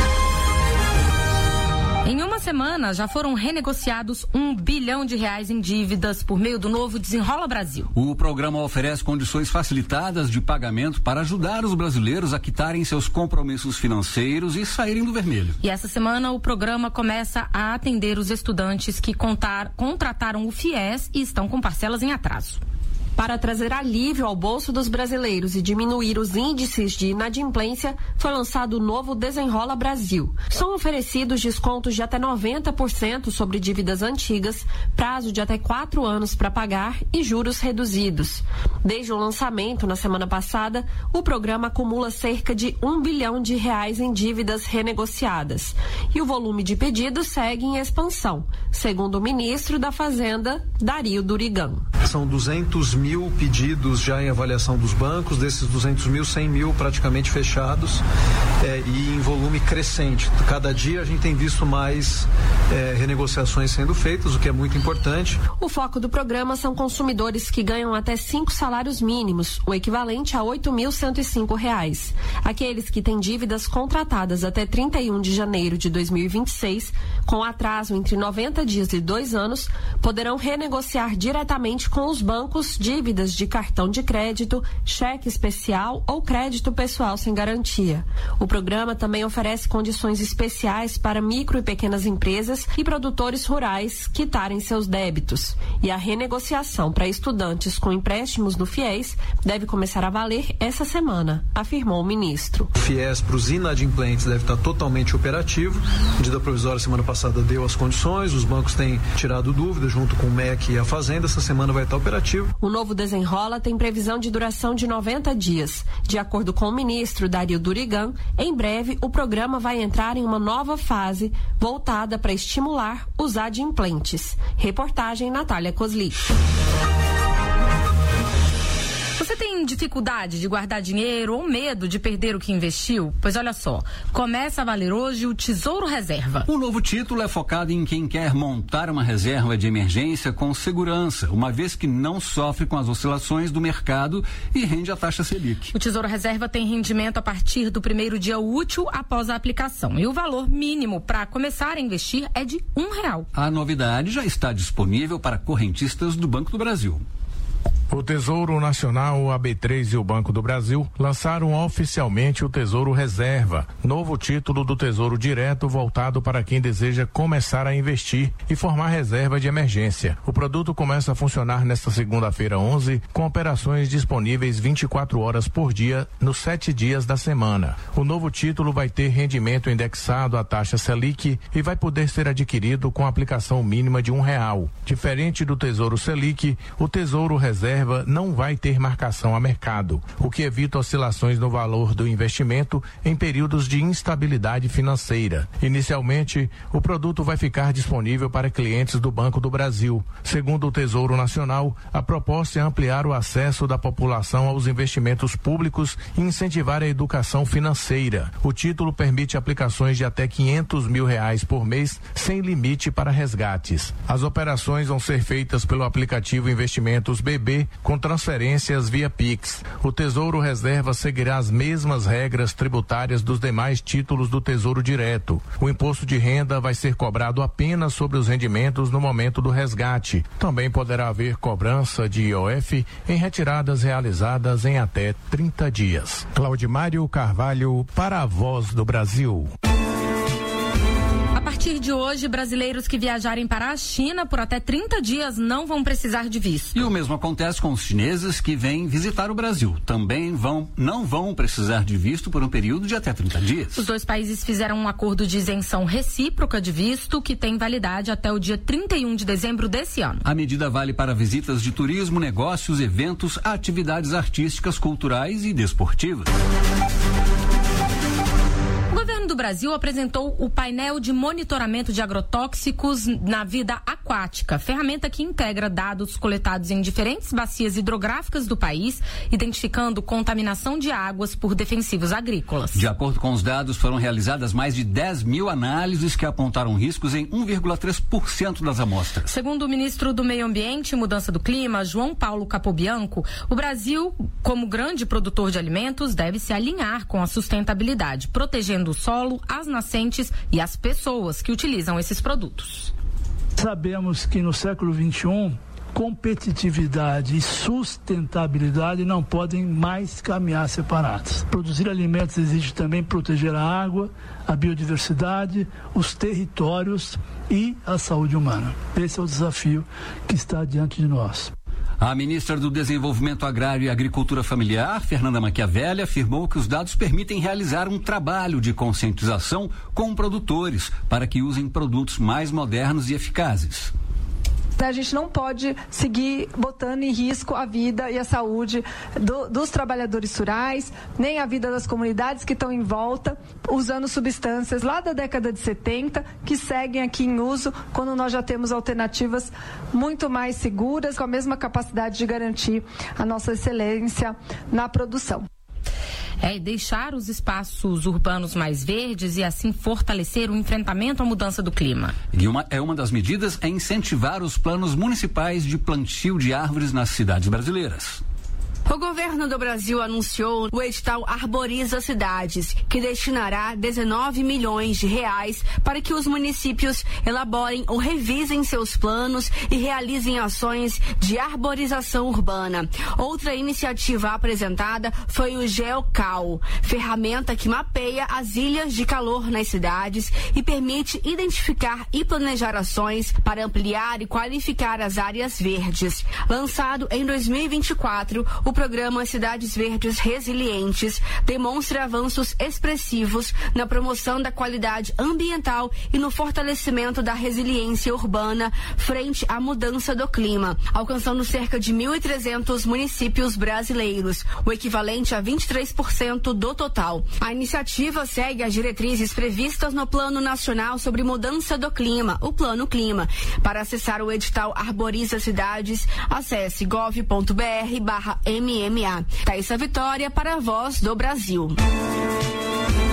Em uma semana, já foram renegociados R$1 bilhão em dívidas por meio do novo Desenrola Brasil.
O programa oferece condições facilitadas de pagamento para ajudar os brasileiros a quitarem seus compromissos financeiros e saírem do vermelho.
E essa semana, o programa começa a atender os estudantes que contrataram o FIES e estão com parcelas em atraso. Para trazer alívio ao bolso dos brasileiros e diminuir os índices de inadimplência, foi lançado o novo Desenrola Brasil. São oferecidos descontos de até 90% sobre dívidas antigas, prazo de até 4 anos para pagar e juros reduzidos. Desde o lançamento, na semana passada, o programa acumula cerca de R$1 bilhão em dívidas renegociadas. E o volume de pedidos segue em expansão, segundo o ministro da Fazenda, Dario Durigan.
São 200 mil pedidos já em avaliação dos bancos, desses 200 mil, 100 mil praticamente fechados e em volume crescente. Cada dia a gente tem visto mais renegociações sendo feitas, o que é muito importante.
O foco do programa são consumidores que ganham até 5 salários mínimos, o equivalente a R$ 8.105. Aqueles que têm dívidas contratadas até 31 de janeiro de 2026, com atraso entre 90 dias e 2 anos, poderão renegociar diretamente com os bancos dívidas de cartão de crédito, cheque especial ou crédito pessoal sem garantia. O programa também oferece condições especiais para micro e pequenas empresas e produtores rurais quitarem seus débitos. E a renegociação para estudantes com empréstimos do FIES deve começar a valer essa semana, afirmou o ministro.
O FIES para os inadimplentes deve estar totalmente operativo. A medida provisória semana passada deu as condições, os bancos têm tirado dúvidas junto com o MEC e a Fazenda. Essa semana vai estar operativo.
O novo Desenrola tem previsão de duração de 90 dias. De acordo com o ministro Dario Durigan, em breve o programa vai entrar em uma nova fase voltada para estimular os adimplentes. Reportagem Natália Cosli. Você tem dificuldade de guardar dinheiro ou medo de perder o que investiu? Pois olha só, começa a valer hoje o Tesouro Reserva.
O novo título é focado em quem quer montar uma reserva de emergência com segurança, uma vez que não sofre com as oscilações do mercado e rende a taxa Selic.
O Tesouro Reserva tem rendimento a partir do primeiro dia útil após a aplicação. E o valor mínimo para começar a investir é de R$1.
A novidade já está disponível para correntistas do Banco do Brasil.
O Tesouro Nacional, o AB3 e o Banco do Brasil lançaram oficialmente o Tesouro Reserva, novo título do Tesouro Direto voltado para quem deseja começar a investir e formar reserva de emergência. O produto começa a funcionar nesta segunda-feira 11, com operações disponíveis 24 horas por dia, nos 7 dias da semana. O novo título vai ter rendimento indexado à taxa Selic e vai poder ser adquirido com aplicação mínima de R$1. Diferente do Tesouro Selic, o Tesouro Reserva reserva não vai ter marcação a mercado, o que evita oscilações no valor do investimento em períodos de instabilidade financeira. Inicialmente, o produto vai ficar disponível para clientes do Banco do Brasil. Segundo o Tesouro Nacional, a proposta é ampliar o acesso da população aos investimentos públicos e incentivar a educação financeira. O título permite aplicações de até R$500 mil por mês, sem limite para resgates. As operações vão ser feitas pelo aplicativo Investimentos BB, com transferências via Pix. O Tesouro Reserva seguirá as mesmas regras tributárias dos demais títulos do Tesouro Direto. O imposto de renda vai ser cobrado apenas sobre os rendimentos no momento do resgate. Também poderá haver cobrança de IOF em retiradas realizadas em até 30 dias. Claudimário Carvalho, para a Voz do Brasil.
A partir de hoje, brasileiros que viajarem para a China por até 30 dias não vão precisar de visto.
E o mesmo acontece com os chineses que vêm visitar o Brasil. Também não vão precisar de visto por um período de até 30 dias.
Os dois países fizeram um acordo de isenção recíproca de visto que tem validade até o dia 31 de dezembro desse ano.
A medida vale para visitas de turismo, negócios, eventos, atividades artísticas, culturais e desportivas.
O governo do Brasil apresentou o painel de monitoramento de agrotóxicos na vida aquática, ferramenta que integra dados coletados em diferentes bacias hidrográficas do país, identificando contaminação de águas por defensivos agrícolas.
De acordo com os dados, foram realizadas mais de 10 mil análises que apontaram riscos em 1,3% das amostras.
Segundo o ministro do Meio Ambiente e Mudança do Clima, João Paulo Capobianco, o Brasil, como grande produtor de alimentos, deve se alinhar com a sustentabilidade, protegendo o solo, as nascentes e as pessoas que utilizam esses produtos.
Sabemos que no século XXI, competitividade e sustentabilidade não podem mais caminhar separados. Produzir alimentos exige também proteger a água, a biodiversidade, os territórios e a saúde humana. Esse é o desafio que está diante de nós.
A ministra do Desenvolvimento Agrário e Agricultura Familiar, Fernanda Machiavelli, afirmou que os dados permitem realizar um trabalho de conscientização com produtores para que usem produtos mais modernos e eficazes.
A gente não pode seguir botando em risco a vida e a saúde dos trabalhadores rurais, nem a vida das comunidades que estão em volta, usando substâncias lá da década de 70, que seguem aqui em uso, quando nós já temos alternativas muito mais seguras, com a mesma capacidade de garantir a nossa excelência na produção.
E deixar os espaços urbanos mais verdes e assim fortalecer o enfrentamento à mudança do clima.
E uma das medidas é incentivar os planos municipais de plantio de árvores nas cidades brasileiras.
O governo do Brasil anunciou o edital Arboriza Cidades, que destinará 19 milhões de reais para que os municípios elaborem ou revisem seus planos e realizem ações de arborização urbana. Outra iniciativa apresentada foi o GeoCal, ferramenta que mapeia as ilhas de calor nas cidades e permite identificar e planejar ações para ampliar e qualificar as áreas verdes. Lançado em 2024, o programa Cidades Verdes Resilientes demonstra avanços expressivos na promoção da qualidade ambiental e no fortalecimento da resiliência urbana frente à mudança do clima, alcançando cerca de 1.300 municípios brasileiros, o equivalente a 23% do total. A iniciativa segue as diretrizes previstas no Plano Nacional sobre Mudança do Clima, o Plano Clima. Para acessar o edital Arboriza Cidades, acesse gov.br/MMA. Thaisa Vitória para a Voz do Brasil.